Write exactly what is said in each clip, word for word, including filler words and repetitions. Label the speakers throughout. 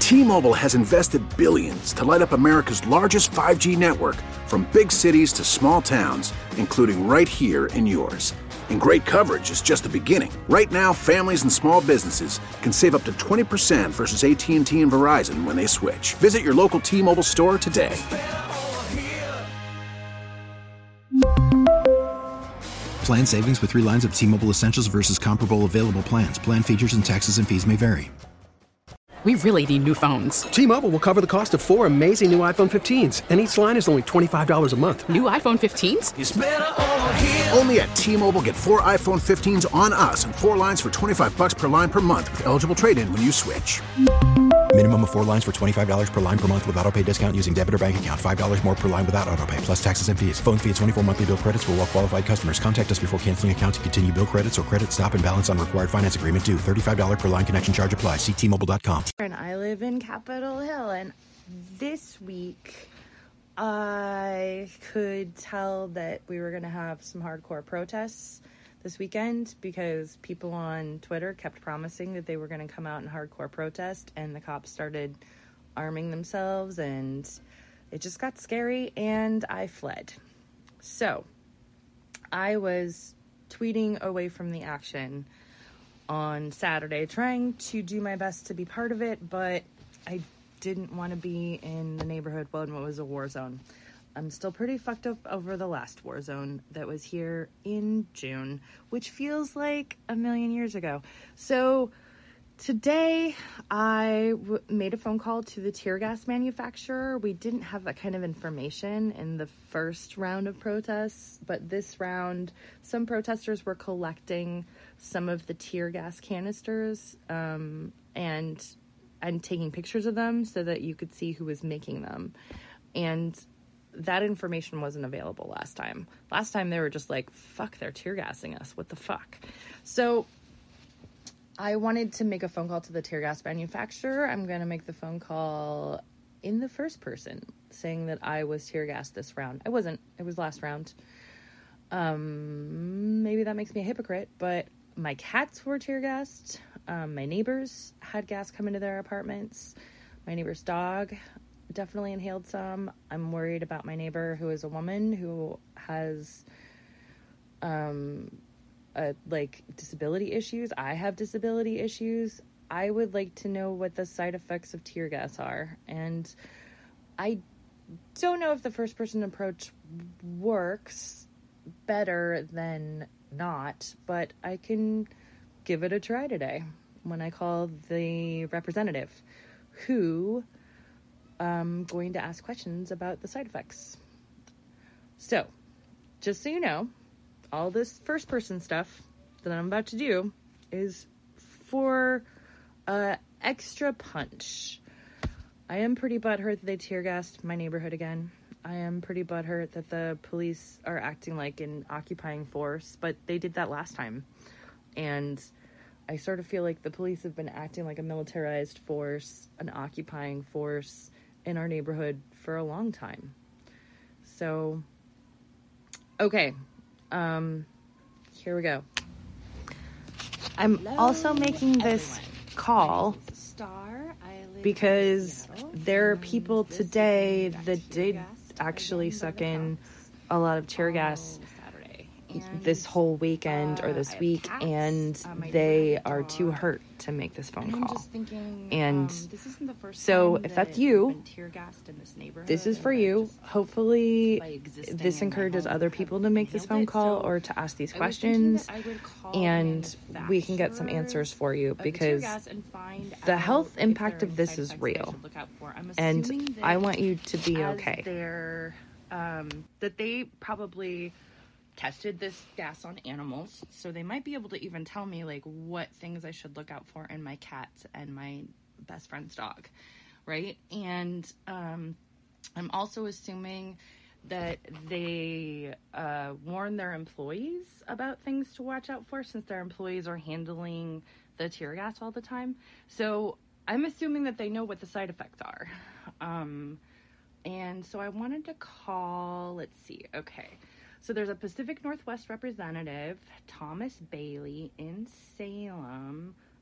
Speaker 1: T-Mobile has invested billions to light up America's largest five G network, from big cities to small towns, including right here in yours. And great coverage is just the beginning. Right now, families and small businesses can save up to twenty percent versus A T and T and Verizon when they switch. Visit your local T-Mobile store today.
Speaker 2: Plan savings with three lines of T-Mobile Essentials versus comparable available plans. Plan features and taxes and fees may vary.
Speaker 3: We really need new phones.
Speaker 4: T-Mobile will cover the cost of four amazing new iPhone fifteens, and each line is only twenty-five dollars a month.
Speaker 3: New iPhone fifteens?
Speaker 1: It's better over here. Only at T-Mobile, get four iPhone fifteens on us and four lines for twenty-five bucks per line per month with eligible trade-in when you switch.
Speaker 2: Minimum of four lines for twenty-five dollars per line per month with autopay discount using debit or bank account. five dollars more per line without autopay, plus taxes and fees. Phone fee at twenty-four monthly bill credits for well-qualified customers. Contact us before canceling account to continue bill credits or credit stop and balance on required finance agreement due. thirty-five dollars per line connection charge applies. See T Mobile dot com.
Speaker 5: And I live in Capitol Hill, and this week I could tell that we were going to have some hardcore protests this weekend because people on Twitter kept promising that they were going to come out and hardcore protest, and the cops started arming themselves, and it just got scary, and I fled. So I was tweeting away from the action on Saturday, trying to do my best to be part of it, but I didn't want to be in the neighborhood when it was a war zone. I'm still pretty fucked up over the last war zone that was here in June, which feels like a million years ago. So today I w- made a phone call to the tear gas manufacturer. We didn't have that kind of information in the first round of protests, but this round, some protesters were collecting some of the tear gas canisters um, and and taking pictures of them so that you could see who was making them. And that information wasn't available last time. Last time they were just like, fuck, they're tear gassing us. What the fuck? So I wanted to make a phone call to the tear gas manufacturer. I'm going to make the phone call in the first person, saying that I was tear gassed this round. I wasn't. It was last round. Um, maybe that makes me a hypocrite, but my cats were tear gassed. Um, my neighbors had gas come into their apartments. My neighbor's dog definitely inhaled some. I'm worried about my neighbor, who is a woman who has um uh, like disability issues. I have disability issues. I would like to know what the side effects of tear gas are, and I don't know if the first person approach works better than not, but I can give it a try today when I call the representative, who I'm going to ask questions about the side effects. So, just so you know, all this first person stuff that I'm about to do is for uh, extra punch. I am pretty butthurt that they tear gassed my neighborhood again. I am pretty butthurt that the police are acting like an occupying force, but they did that last time. And I sort of feel like the police have been acting like a militarized force, an occupying force in our neighborhood for a long time. So, okay, um, here we go. I'm Hello, also making this everyone. call because there are people today that did actually suck in a lot of tear gas this whole weekend or this week, and they are too hurt to make this phone call. And so if that's you, this is for you. Hopefully this encourages other people to make this phone call or to ask these questions, and we can get some answers for you, because the health impact of this is real, and I want you to be okay. Um, that they probably tested this gas on animals, so they might be able to even tell me like what things I should look out for in my cats and my best friend's dog, right? And um, I'm also assuming that they uh, warn their employees about things to watch out for, since their employees are handling the tear gas all the time. So I'm assuming that they know what the side effects are. Um, and so I wanted to call, let's see, okay. So there's a Pacific Northwest representative, Thomas Bailey in Salem,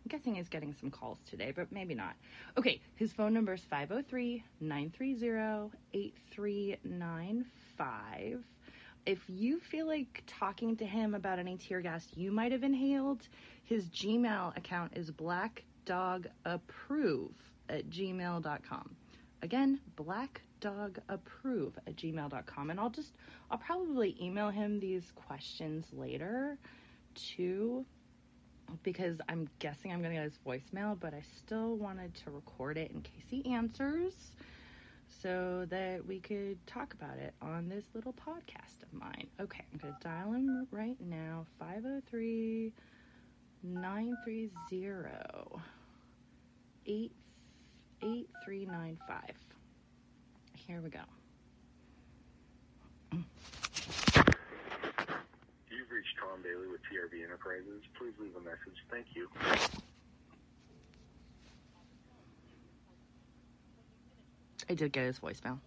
Speaker 5: I'm guessing he's getting some calls today, but maybe not. Okay, his phone number is five oh three, nine three zero, eight three nine five. If you feel like talking to him about any tear gas you might have inhaled, his Gmail account is blackdogapprove at gmail dot com. Again, blackdogapprove at gmail dot com. And I'll just, I'll probably email him these questions later too, because I'm guessing I'm going to get his voicemail, but I still wanted to record it in case he answers so that we could talk about it on this little podcast of mine. Okay, I'm going to dial him right now, five oh three, nine three zero, eight three nine five. Here we go.
Speaker 6: You've reached Tom Bailey with T R B Enterprises. Please leave a message. Thank you.
Speaker 5: I did get his voicemail.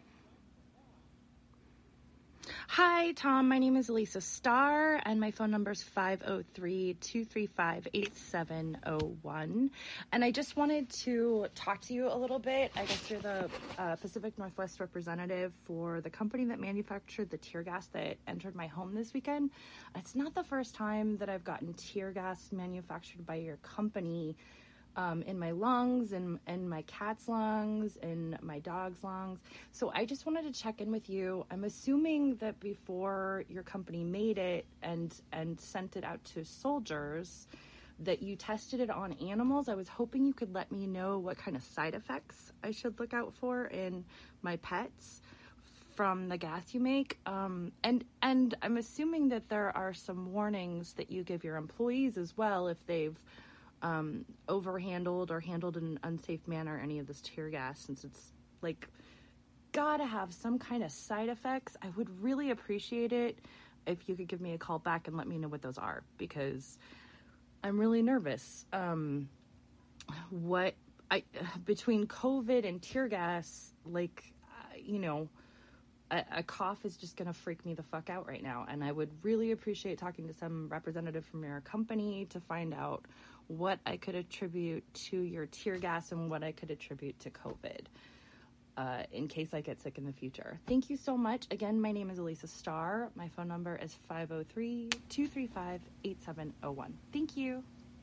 Speaker 5: Hi, Tom. My name is Elisa Starr, and my phone number is five oh three, two three five, eight seven oh one. And I just wanted to talk to you a little bit. I guess you're the uh, Pacific Northwest representative for the company that manufactured the tear gas that entered my home this weekend. It's not the first time that I've gotten tear gas manufactured by your company Um, in my lungs, and in, in my cat's lungs, and my dog's lungs. So I just wanted to check in with you. I'm assuming that before your company made it and and sent it out to soldiers, that you tested it on animals. I was hoping you could let me know what kind of side effects I should look out for in my pets from the gas you make. Um, and and I'm assuming that there are some warnings that you give your employees as well if they've Um, overhandled or handled in an unsafe manner any of this tear gas, since it's like gotta have some kind of side effects. I would really appreciate it if you could give me a call back and let me know what those are, because I'm really nervous. Um, what I between COVID and tear gas, like uh, you know, a, a cough is just gonna freak me the fuck out right now, and I would really appreciate talking to some representative from your company to find out what I could attribute to your tear gas and what I could attribute to COVID, uh, in case I get sick in the future. Thank you so much. Again, my name is Elisa Starr. My phone number is five oh three, two three five, eight seven oh one. Thank you.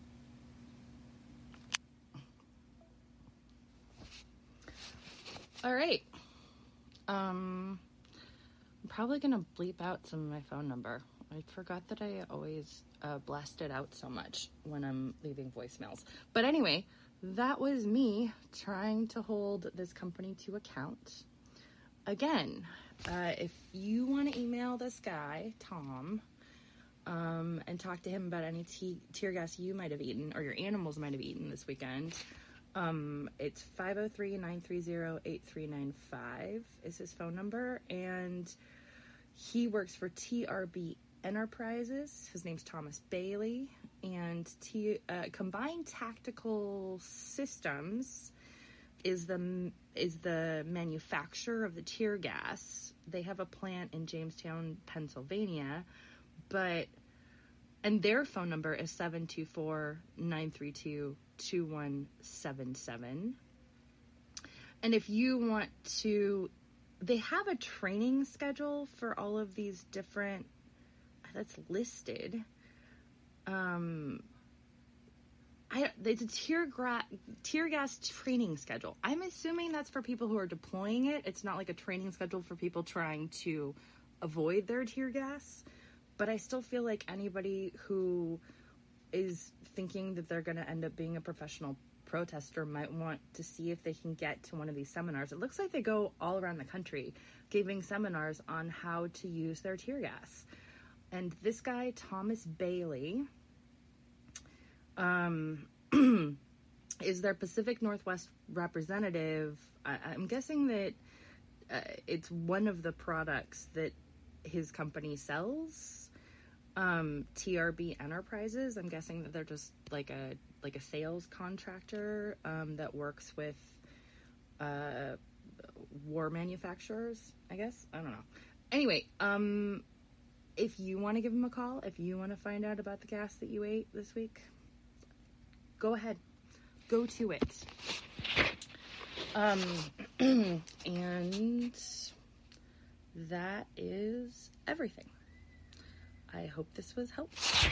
Speaker 5: All right. Um, I'm probably going to bleep out some of my phone number. I forgot that I always uh, blast it out so much when I'm leaving voicemails. But anyway, that was me trying to hold this company to account. Again, uh, if you want to email this guy, Tom, um, and talk to him about any te- tear gas you might have eaten or your animals might have eaten this weekend, um, it's five oh three, nine three zero, eight three nine five is his phone number. And he works for T R B Enterprises. His name's Thomas Bailey, and T, uh, Combined Tactical Systems is the is the manufacturer of the tear gas. They have a plant in Jamestown, Pennsylvania, but and their phone number is seven two four, nine three two, two one seven seven. And if you want to, they have a training schedule for all of these different that's listed. Um, I it's a tear gra- tear gas training schedule. I'm assuming that's for people who are deploying it. It's not like a training schedule for people trying to avoid their tear gas. But I still feel like anybody who is thinking that they're going to end up being a professional protester might want to see if they can get to one of these seminars. It looks like they go all around the country giving seminars on how to use their tear gas. And this guy, Thomas Bailey, um, is their Pacific Northwest representative. I, I'm guessing that uh, it's one of the products that his company sells. Um, T R B Enterprises. I'm guessing that they're just like a like a sales contractor um, that works with uh, war manufacturers. I guess I don't know. Anyway, um. If you want to give him a call, if you want to find out about the gas that you ate this week, Go ahead. Go to it. Um, and that is everything. I hope this was helpful.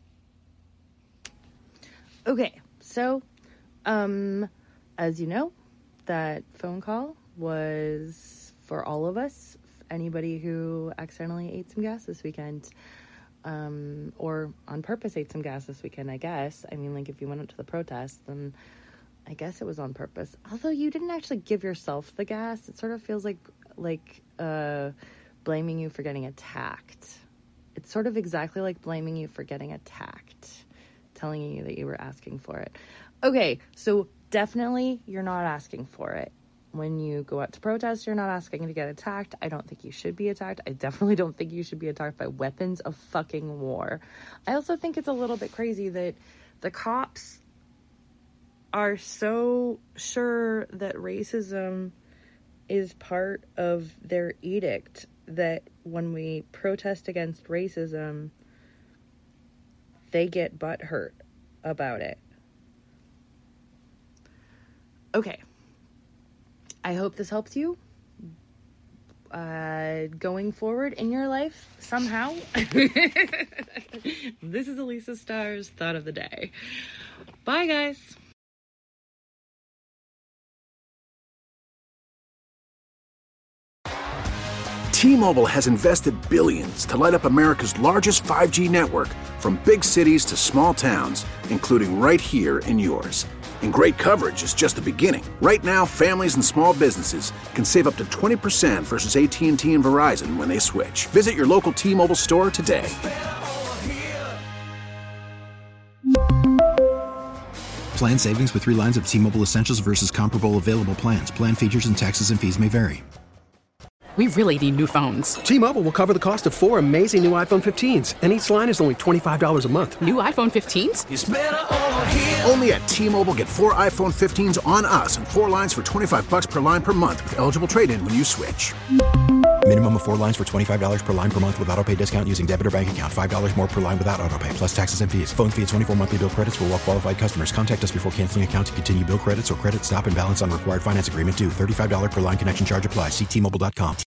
Speaker 5: Okay, so, um, as you know, that phone call was for all of us, anybody who accidentally ate some gas this weekend, um, or on purpose ate some gas this weekend, I guess. I mean, like, if you went up to the protest, then I guess it was on purpose. Although you didn't actually give yourself the gas, it sort of feels like, like, uh, blaming you for getting attacked. It's sort of exactly like blaming you for getting attacked, telling you that you were asking for it. Okay, so definitely you're not asking for it. When you go out to protest, you're not asking to get attacked. I don't think you should be attacked. I definitely don't think you should be attacked by weapons of fucking war. I also think it's a little bit crazy that the cops are so sure that racism is part of their edict that when we protest against racism, they get butthurt about it. Okay. I hope this helps you uh, going forward in your life somehow. This is Elisa Starr's Thought of the Day. Bye, guys.
Speaker 1: T-Mobile has invested billions to light up America's largest five G network, from big cities to small towns, including right here in yours. And great coverage is just the beginning. Right now, families and small businesses can save up to twenty percent versus A T and T and Verizon when they switch. Visit your local T-Mobile store today.
Speaker 2: Plan savings with three lines of T-Mobile Essentials versus comparable available plans. Plan features and taxes and fees may vary.
Speaker 3: We really need new phones.
Speaker 4: T-Mobile will cover the cost of four amazing new iPhone fifteens, and each line is only twenty-five dollars a month.
Speaker 3: New iPhone fifteens?
Speaker 1: It's better over here. Only at T-Mobile, get four iPhone fifteens on us and four lines for twenty-five bucks per line per month with eligible trade-in when you switch.
Speaker 2: Minimum of four lines for twenty-five dollars per line per month with autopay discount using debit or bank account. five dollars more per line without autopay, plus taxes and fees. Phone fee at twenty-four monthly bill credits for well-qualified customers. Contact us before canceling account to continue bill credits or credit stop and balance on required finance agreement due. thirty-five dollars per line connection charge applies. See T Mobile dot com.